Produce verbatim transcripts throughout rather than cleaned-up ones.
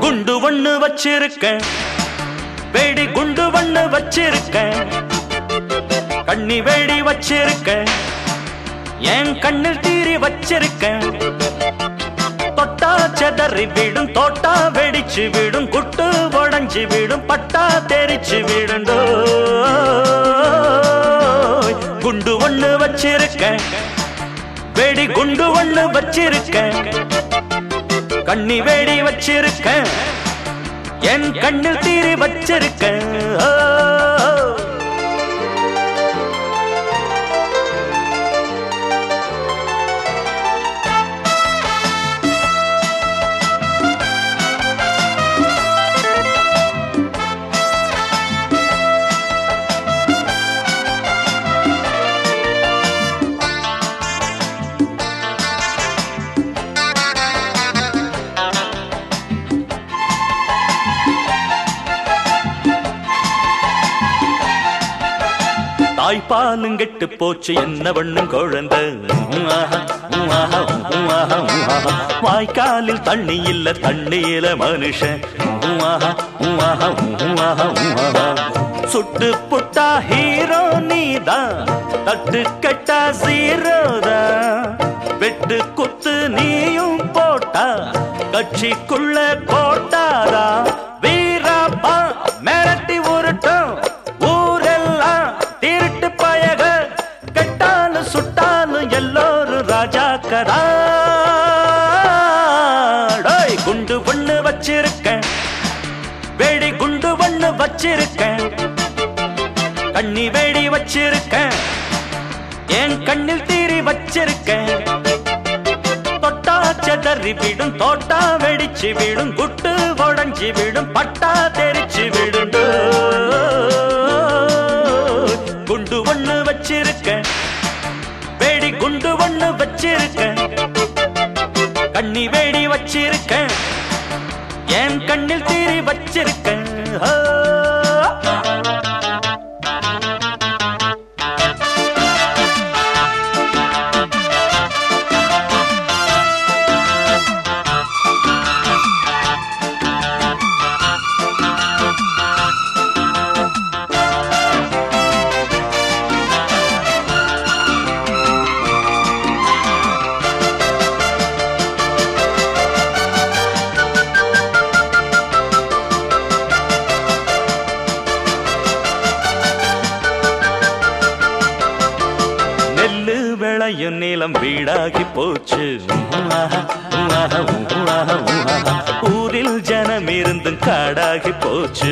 குண்டு ஒண்ணு வச்சிருக்கேன், வெடி குண்டு ஒண்ணு வச்சிருக்கேன், கண்ணி வெடி வச்சிருக்கேன், என் கண்ணில் தீரி வச்சிருக்கேன். தொட்டா செதறி விடும், தோட்டா வெடிச்சு விடும், குட்டு உடஞ்சி விடும், பட்டா தெரிச்சு விடுண்டோ. குண்டு ஒண்ணு வச்சிருக்கேன், வெடி குண்டு ஒண்ணு வச்சிருக்கேன், கண்ணி வெடி வச்சிருக்கேன், என் கண்ணில் தீரி வச்சிருக்கேன். தாய்ப்பாலும் கெட்டு போச்சு, என்ன பண்ணும் குழந்தை? வாய்க்காலில் தண்ணி இல்ல, தண்ணியில மனுஷன். சுட்டு புட்டா ஹீரோ நீதான், தட்டு கட்டா ஜீரோதான். வெட்டு குத்து நீயும் போட்டா, கட்சிக்குள்ள கோட்டாரா. வீராப்பா மிரட்டி உருட்டும், ஊரெல்லாம் திருட்டு பயக. கெட்டாலும் சுட்டாலும் எல்லோரும் ராஜாக்கரா. குண்டு ஒண்ணு வச்சிருக்கேன், வெடி குண்டு ஒண்ணு வச்சிருக்கேன், கண்ணி வெடி வச்சிருக்கேன், என் கண்ணில் தீரி வச்சிருக்கேன். தொட்டா செதறி விடும், தோட்டா வெடிச்சு விடும், குட்டு உடஞ்சி விடும், பட்டா தெரிச்சு விடும். குண்டு ஒண்ணு வச்சிருக்கேன், வெடி குண்டு ஒண்ணு வச்சிருக்கேன், கண்ணி வெடி வச்சிருக்கேன், என் கண்ணில் தீரி வச்சிருக்கேன். விளையும் நிலம் வீடாகி போச்சு, ஊரில் ஜனம் இருந்தும் காடாகி போச்சு.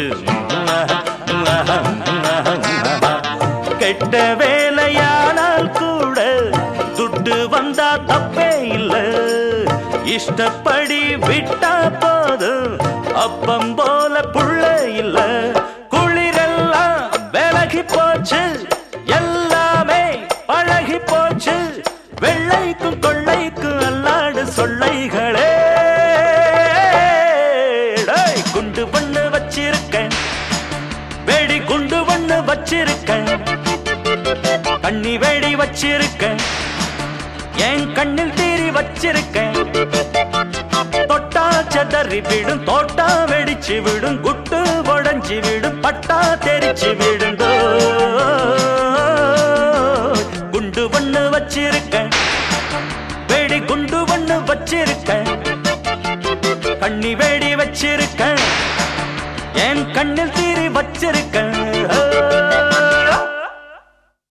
கெட்ட வேலையானால் கூட துட்டு வந்தா தப்பே இல்ல, இஷ்டப்படி விட்டா போதும், அப்பம் போல புள்ள இல்ல. குளிரெல்லாம் விலகி போச்சு, எல்லாமே பழகி போச்சு, வெள்ளைக்கும் கொள்ளைக்கும் அல்லாடு சொல்லைகளே. குண்டு ஒண்ணு வச்சிருக்கேன், வெடி குண்டு ஒண்ணு வச்சிருக்கேன், கண்ணி வெடி வச்சிருக்கேன், என் கண்ணில் தீரி வச்சிருக்கேன். தொட்டா செதறி விடும், தோட்டா வெடிச்சு விடும், குட்டு உடஞ்சி விடும், பட்டா தெரிச்சு விடுண்டோ. குண்டு ஒண்ணு வச்சிருக்கேன், வெடி குண்டு ஒண்ணு வச்சிருக்கேன், கண்ணி வெடி வச்சிருக்கேன், என் கண்ணில் தீரி வச்சிருக்கேன்.